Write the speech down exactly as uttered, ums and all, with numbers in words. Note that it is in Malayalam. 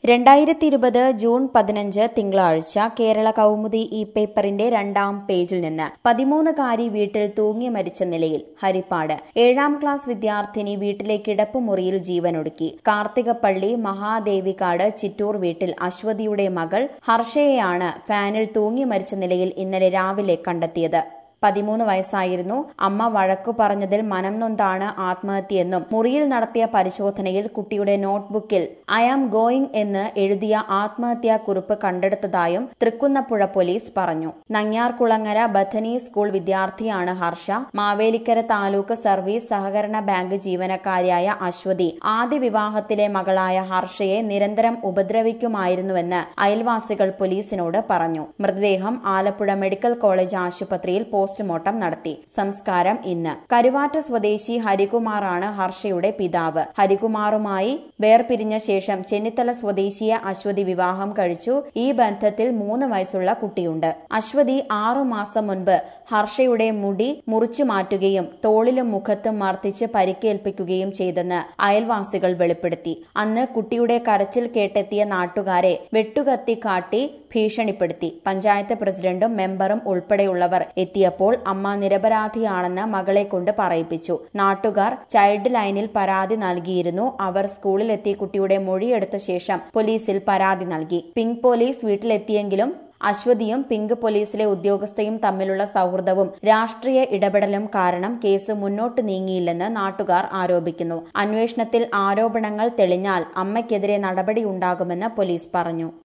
രണ്ടായിരത്തി ഇരുപത് ജൂൺ പതിനഞ്ച് തിങ്കളാഴ്ച കേരള കൗമുദി ഈ പേപ്പറിന്റെ രണ്ടാം പേജിൽ നിന്ന് പതിമൂന്നുകാരി വീട്ടിൽ തൂങ്ങി മരിച്ച നിലയിൽ ഹരിപ്പാട്. ഏഴാം ക്ലാസ് വിദ്യാർത്ഥിനി വീട്ടിലെ കിടപ്പുമുറിയിൽ ജീവനൊടുക്കി. കാർത്തികപ്പള്ളി മഹാദേവിക്കാട് ചിറ്റൂർ വീട്ടിൽ അശ്വതിയുടെ മകൾ ഹർഷയെയാണ് ഫാനിൽ തൂങ്ങി മരിച്ച നിലയിൽ ഇന്നലെ രാവിലെ കണ്ടെത്തിയത്. പതിമൂന്ന് വയസ്സായിരുന്നു. അമ്മ വഴക്കു പറഞ്ഞതിൽ മനം നൊന്താണ് ആത്മഹത്യയെന്നും മുറിയിൽ നടത്തിയ പരിശോധനയിൽ കുട്ടിയുടെ നോട്ട്ബുക്കിൽ ഐ ആം ഗോയിങ് എന്ന് എഴുതിയ ആത്മഹത്യാ കുറിപ്പ് കണ്ടെടുത്തതായും തൃക്കുന്നപ്പുഴ പോലീസ് പറഞ്ഞു. നങ്ങ്യാർകുളങ്ങര ബഥനി സ്കൂൾ വിദ്യാർത്ഥിയാണ് ഹർഷ. മാവേലിക്കര താലൂക്ക് സർവീസ് സഹകരണ ബാങ്ക് ജീവനക്കാരിയായ അശ്വതി ആദ്യ വിവാഹത്തിലെ മകളായ ഹർഷയെ നിരന്തരം ഉപദ്രവിക്കുമായിരുന്നുവെന്ന് അയൽവാസികൾ പോലീസിനോട് പറഞ്ഞു. മൃതദേഹം ആലപ്പുഴ മെഡിക്കൽ കോളേജ് ആശുപത്രിയിൽ പോസ്റ്റ്മോർട്ടം നടത്തി. സംസ്കാരം ഇന്ന്. കരുവാറ്റ സ്വദേശി ഹരികുമാറാണ് ഹർഷയുടെ പിതാവ്. ഹരികുമാറുമായി വേർപിരിഞ്ഞ ശേഷം ചെന്നിത്തല സ്വദേശിയെ അശ്വതി വിവാഹം കഴിച്ചു. ഈ ബന്ധത്തിൽ മൂന്ന് വയസ്സുള്ള കുട്ടിയുണ്ട്. അശ്വതി ആറുമാസം മുൻപ് ഹർഷയുടെ മുടി മുറിച്ചു മാറ്റുകയും തോളിലും മുഖത്തും മർദ്ദിച്ച് പരിക്കേൽപ്പിക്കുകയും ചെയ്തെന്ന് അയൽവാസികൾ വെളിപ്പെടുത്തി. അന്ന് കുട്ടിയുടെ കരച്ചിൽ കേട്ടെത്തിയ നാട്ടുകാരെ വെട്ടുകത്തി കാട്ടി ഭീഷണിപ്പെടുത്തി. പഞ്ചായത്ത് പ്രസിഡന്റും മെമ്പറും ഉൾപ്പെടെയുള്ളവർ എത്തിയപ്പോൾ അമ്മ നിരപരാധിയാണെന്ന് മകളെ കൊണ്ട് പറയിപ്പിച്ചു. നാട്ടുകാർ ചൈൽഡ് ലൈനിൽ പരാതി നൽകിയിരുന്നു. അവർ സ്കൂളിലെത്തി കുട്ടിയുടെ മൊഴിയെടുത്ത ശേഷം പോലീസിൽ പരാതി നൽകി. പിങ്ക് പോലീസ് വീട്ടിലെത്തിയെങ്കിലും അശ്വതിയും പിങ്ക് പോലീസിലെ ഉദ്യോഗസ്ഥയും തമ്മിലുള്ള സൗഹൃദവും രാഷ്ട്രീയ ഇടപെടലും കാരണം കേസ് മുന്നോട്ട് നീങ്ങിയില്ലെന്ന് നാട്ടുകാർ ആരോപിക്കുന്നു. അന്വേഷണത്തിൽ ആരോപണങ്ങൾ തെളിഞ്ഞാൽ അമ്മയ്ക്കെതിരെ നടപടിയുണ്ടാകുമെന്ന് പോലീസ് പറഞ്ഞു.